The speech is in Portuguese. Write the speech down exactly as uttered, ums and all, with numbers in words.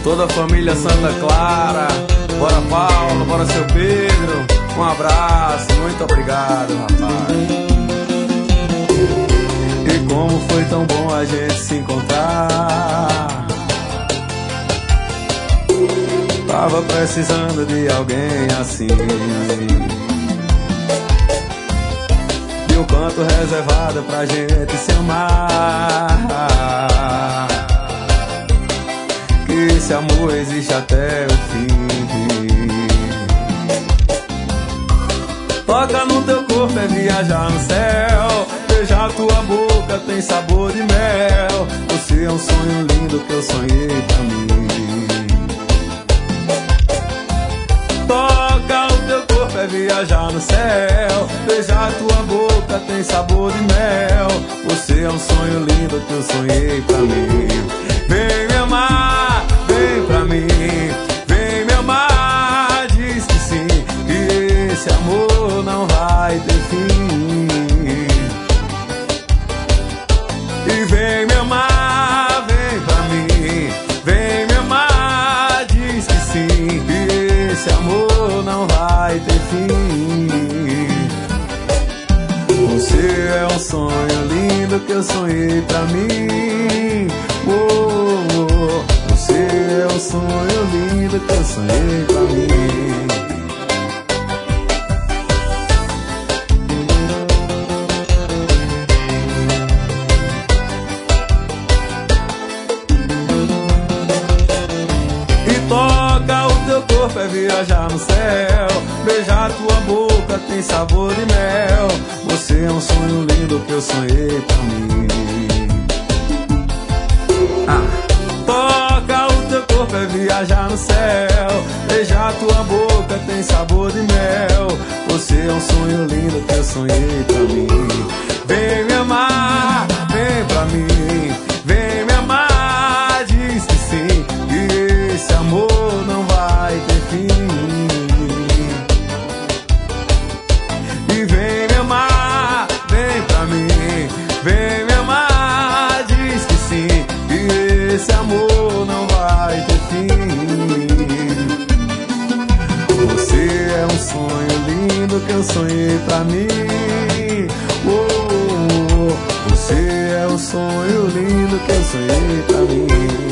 toda a família Santa Clara. Bora Paulo, bora seu Pedro. Um abraço, muito obrigado, rapaz. E como foi tão bom a gente se encontrar. Tava precisando de alguém assim. E o canto reservado pra gente se amar. Que esse amor existe até o fim. Toca no teu corpo é viajar no céu. Beijar tua boca tem sabor de mel. Você é um sonho lindo que eu sonhei pra mim. Toca o teu corpo é viajar no céu. Beijar tua boca tem sabor de mel. Você é um sonho lindo que eu sonhei pra mim. Vem me amar, vem pra mim. Vem me amar, diz que sim. Que esse amor não vai ter fim. E vem me amar, vem pra mim. Vem me amar, diz que sim. Que esse amor não vai ter fim. Você é um sonho lindo que eu sonhei pra mim. Oh, oh, oh. Você é um sonho lindo que eu sonhei pra mim. Toca o teu corpo é viajar no céu. Beijar tua boca tem sabor de mel. Você é um sonho lindo que eu sonhei pra mim. Ah. Toca o teu corpo é viajar no céu. Beijar tua boca tem sabor de mel. Você é um sonho lindo que eu sonhei pra mim. Vem me amar, vem pra mim. Vem me amar, diz que sim. Que esse amor não vai ter fim. E vem me amar, vem pra mim. Vem me amar, diz que sim. Que esse amor não vai ter fim. Você é um sonho lindo que eu sonhei pra mim. Oh, oh, oh. Você é um sonho lindo que eu sonhei pra mim.